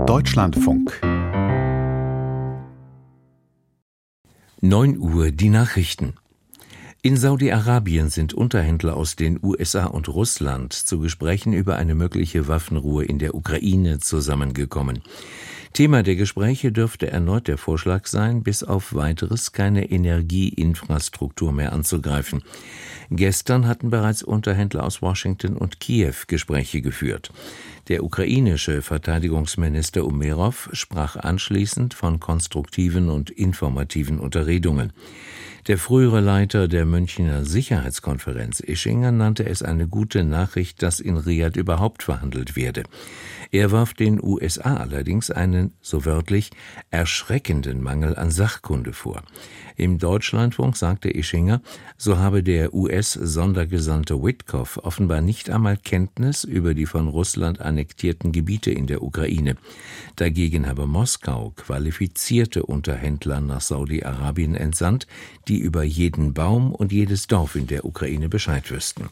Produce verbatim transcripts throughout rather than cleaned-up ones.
Deutschlandfunk. neun Uhr die Nachrichten. In Saudi-Arabien sind Unterhändler aus den U S A und Russland zu Gesprächen über eine mögliche Waffenruhe in der Ukraine zusammengekommen. Thema der Gespräche dürfte erneut der Vorschlag sein, bis auf Weiteres keine Energieinfrastruktur mehr anzugreifen. Gestern hatten bereits Unterhändler aus Washington und Kiew Gespräche geführt. Der ukrainische Verteidigungsminister Umerov sprach anschließend von konstruktiven und informativen Unterredungen. Der frühere Leiter der Münchner Sicherheitskonferenz Ischinger nannte es eine gute Nachricht, dass in Riad überhaupt verhandelt werde. Er warf den U S A allerdings einen, so wörtlich, erschreckenden Mangel an Sachkunde vor. Im Deutschlandfunk sagte Ischinger, so habe der U S-Sondergesandte Witkoff offenbar nicht einmal Kenntnis über die von Russland annektierten Gebiete in der Ukraine. Dagegen habe Moskau qualifizierte Unterhändler nach Saudi-Arabien entsandt, die über jeden Baum und jedes Dorf in der Ukraine Bescheid wüssten.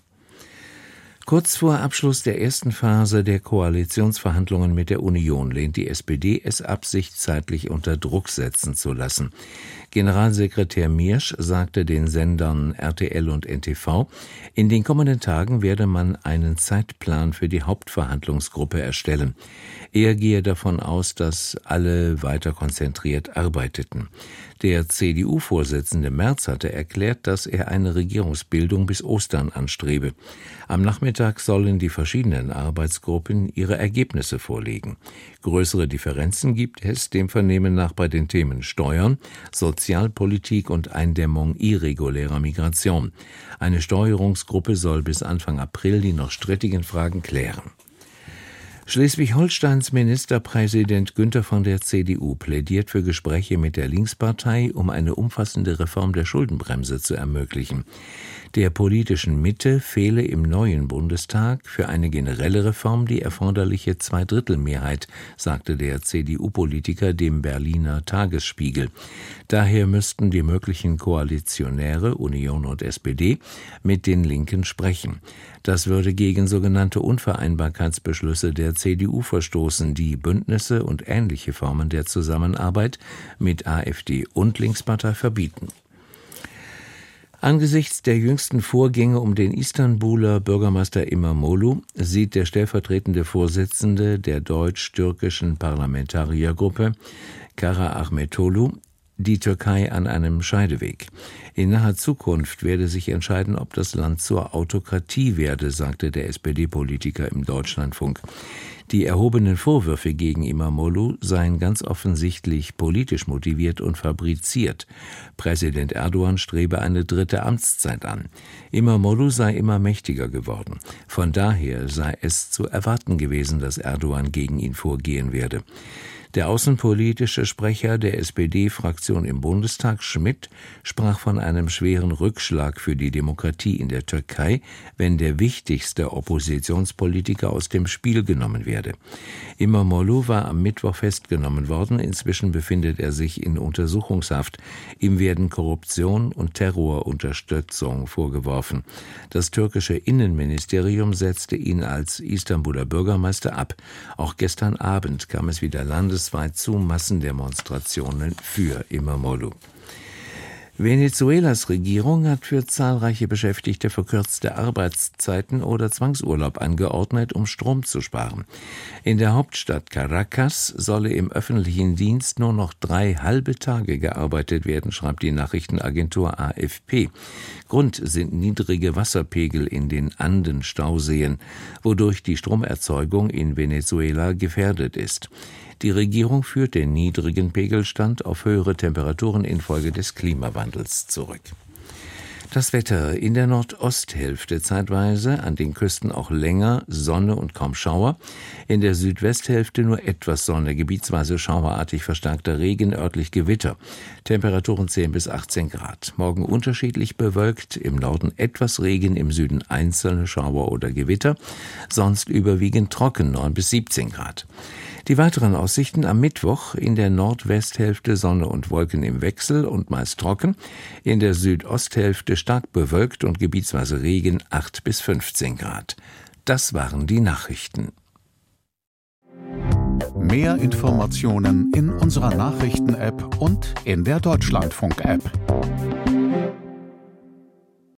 Kurz vor Abschluss der ersten Phase der Koalitionsverhandlungen mit der Union lehnt die S P D es ab, sich zeitlich unter Druck setzen zu lassen. Generalsekretär Miersch sagte den Sendern R T L und N T V, in den kommenden Tagen werde man einen Zeitplan für die Hauptverhandlungsgruppe erstellen. Er gehe davon aus, dass alle weiter konzentriert arbeiteten. Der C D U-Vorsitzende Merz hatte erklärt, dass er eine Regierungsbildung bis Ostern anstrebe. Am Nachmittag sollen die verschiedenen Arbeitsgruppen ihre Ergebnisse vorlegen. Größere Differenzen gibt es dem Vernehmen nach bei den Themen Steuern, Sozialpolitik und Eindämmung irregulärer Migration. Eine Steuerungsgruppe soll bis Anfang April die noch strittigen Fragen klären. Schleswig-Holsteins Ministerpräsident Günther von der C D U plädiert für Gespräche mit der Linkspartei, um eine umfassende Reform der Schuldenbremse zu ermöglichen. Der politischen Mitte fehle im neuen Bundestag für eine generelle Reform die erforderliche Zweidrittelmehrheit, sagte der C D U-Politiker dem Berliner Tagesspiegel. Daher müssten die möglichen Koalitionäre Union und S P D mit den Linken sprechen. Das würde gegen sogenannte Unvereinbarkeitsbeschlüsse der C D U verstoßen, die Bündnisse und ähnliche Formen der Zusammenarbeit mit AfD und Linkspartei verbieten. Angesichts der jüngsten Vorgänge um den Istanbuler Bürgermeister İmamoğlu sieht der stellvertretende Vorsitzende der deutsch-türkischen Parlamentariergruppe, Kara Ahmetoglu, die Türkei an einem Scheideweg. In naher Zukunft werde sich entscheiden, ob das Land zur Autokratie werde, sagte der S P D-Politiker im Deutschlandfunk. Die erhobenen Vorwürfe gegen İmamoğlu seien ganz offensichtlich politisch motiviert und fabriziert. Präsident Erdogan strebe eine dritte Amtszeit an. İmamoğlu sei immer mächtiger geworden. Von daher sei es zu erwarten gewesen, dass Erdogan gegen ihn vorgehen werde. Der außenpolitische Sprecher der S P D-Fraktion im Bundestag, Schmidt, sprach von einem schweren Rückschlag für die Demokratie in der Türkei, wenn der wichtigste Oppositionspolitiker aus dem Spiel genommen werde. İmamoğlu war am Mittwoch festgenommen worden, inzwischen befindet er sich in Untersuchungshaft. Ihm werden Korruption und Terrorunterstützung vorgeworfen. Das türkische Innenministerium setzte ihn als Istanbuler Bürgermeister ab. Auch gestern Abend kam es wieder landesweit zu Massendemonstrationen für İmamoğlu. Venezuelas Regierung hat für zahlreiche Beschäftigte verkürzte Arbeitszeiten oder Zwangsurlaub angeordnet, um Strom zu sparen. In der Hauptstadt Caracas solle im öffentlichen Dienst nur noch drei halbe Tage gearbeitet werden, schreibt die Nachrichtenagentur A F P. Grund sind niedrige Wasserpegel in den Anden-Stauseen, wodurch die Stromerzeugung in Venezuela gefährdet ist. Die Regierung führt den niedrigen Pegelstand auf höhere Temperaturen infolge des Klimawandels zurück. Das Wetter: in der Nordosthälfte zeitweise, an den Küsten auch länger Sonne und kaum Schauer, in der Südwesthälfte nur etwas Sonne, gebietsweise schauerartig verstärkter Regen, örtlich Gewitter. Temperaturen zehn bis achtzehn Grad. Morgen unterschiedlich bewölkt, im Norden etwas Regen, im Süden einzelne Schauer oder Gewitter, sonst überwiegend trocken, neun bis siebzehn Grad. Die weiteren Aussichten: am Mittwoch in der Nordwesthälfte Sonne und Wolken im Wechsel und meist trocken, in der Südosthälfte stark bewölkt und gebietsweise Regen, acht bis fünfzehn Grad. Das waren die Nachrichten. Mehr Informationen in unserer Nachrichten-App und in der Deutschlandfunk-App.